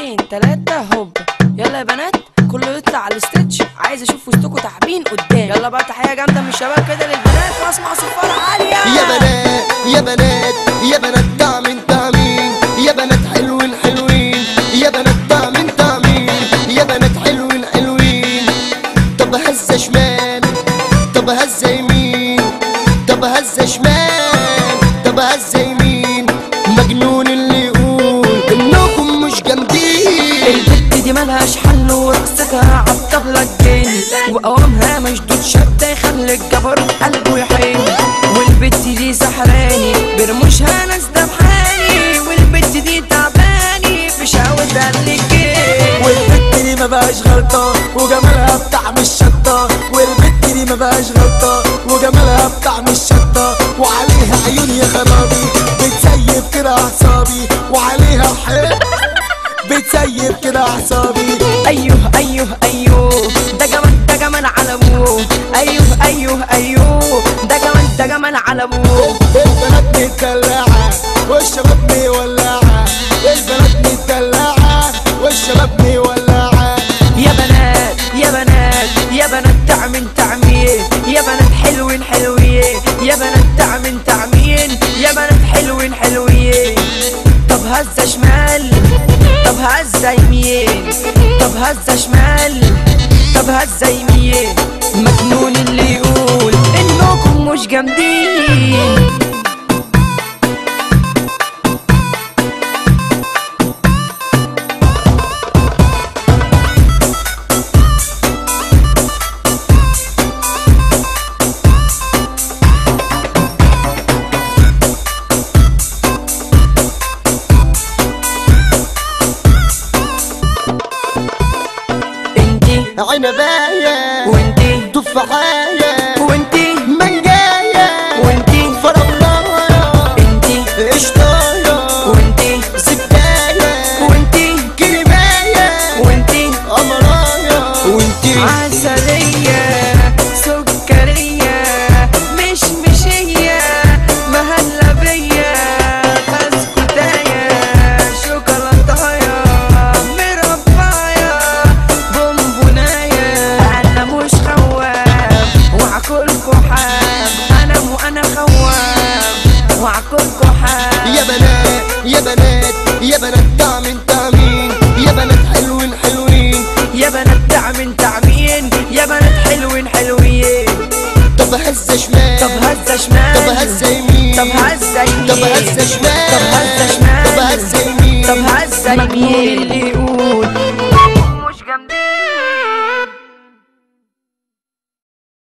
اتنين تلاتة هوب. يلا يا بنات كله يطلع على الستيتش، عايز اشوف وسطكوا تعبين قدام. يلا بقى تحية جامدة من الشباب كده للبنات واسمع صفارة عالية. يا بنات يا بنات يا بنات تعمين تعمين، يا بنات حلوين حلوين، يا بنات تعمين تعمين، يا بنات حلوين حلوين. طب هزة شمال، طب هزة يمين، طب هزة شمال، طب هزة يمين. مجنون اللي يقول انكم مش جامدين. البت دي ملهاش حل ورقصتها عالطبلة الجن، وقوامها مشدود شدة يخلي الجبر قلبه يحن. والبت دي سحراني برموشها ناس دبحاني، والبت دي تعباني في شهوتها اللجين. والبت دي مبقاش غلطة وجمالها بطعم الشطة، والبت دي مبقاش غلطة وجمالها بطعم الشطة. وعليها عيون يا خرابي بتسيب كده اعصابي، وعليها حب بتسيب كده اعصابي. ايوه ايوه ايوه ده جمال ده جمال على ابوه. ايوه ايوه ايوه ده جمال ده جمال على ابوه. البنات متدلعة والشباب مولعة، البنات متدلعة والشباب مولعة. يا بنات يا بنات يا بنات تعمين تعمين، يا بنات حلوين حلوين، يا بنات تعمين تعمين، يا بنات حلوين حلوين. طب هزة شمال، طب هزة يمين، طب هزة شمال، طب هزة يمين. مجنون اللي يقول انكم مش جامدين. عنباية وانتي تفاحية وانتي منجاية وانتي فراولة انتي قشطاية وانتي زبداية وانتي كريماية وانتي قمراية وانتي عسلية سكرية مشمشية مهلبية بسكوتاية شوكولاتاية مرباية بونبوناية. أنا مش خواب وعكلكوا حاب، أنا خواب وعكلكوا حاب. يا بنات يا بنات يا بنات تعمين تعمين، يا بنات حلوين حلوين، يا بنات تعمين تعمين، يا بنات حلوين حلوين. طب هزة شمال، طب هزة شمال، طب هزة يمين، طب هزة يمين، طب هزة شمال، طب هزة شمال، طب هزة يمين. طب هزة يمين. اللي يقول